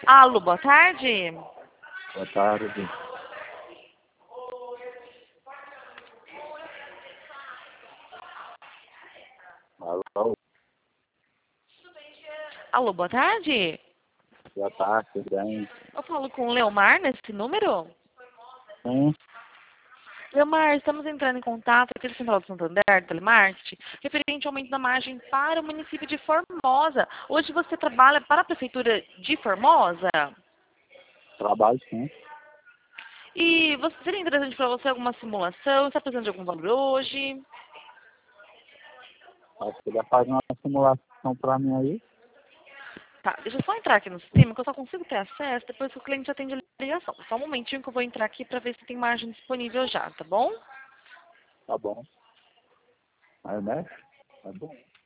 Alô, boa tarde. Boa tarde. Alô, Alô, boa tarde. boa tarde, tudo bem? Eu falo com o Leomar nesse número? Sim, Leomar, estamos entrando em contato aqui do Central do Santander, Telemarketing, referente ao aumento da margem para o município de Formosa. Hoje você trabalha para a Prefeitura de Formosa? trabalho sim. E seria interessante para você alguma simulação? Está precisando de algum valor hoje? Acho que ele vai fazer uma simulação para mim aí. Tá, deixa eu só entrar aqui no sistema, que eu só consigo ter acesso depois que o cliente atende a ligação. Só um momentinho que eu vou entrar aqui para ver se tem margem disponível já, tá bom? Tá bom. Aí mexe? Tá bom.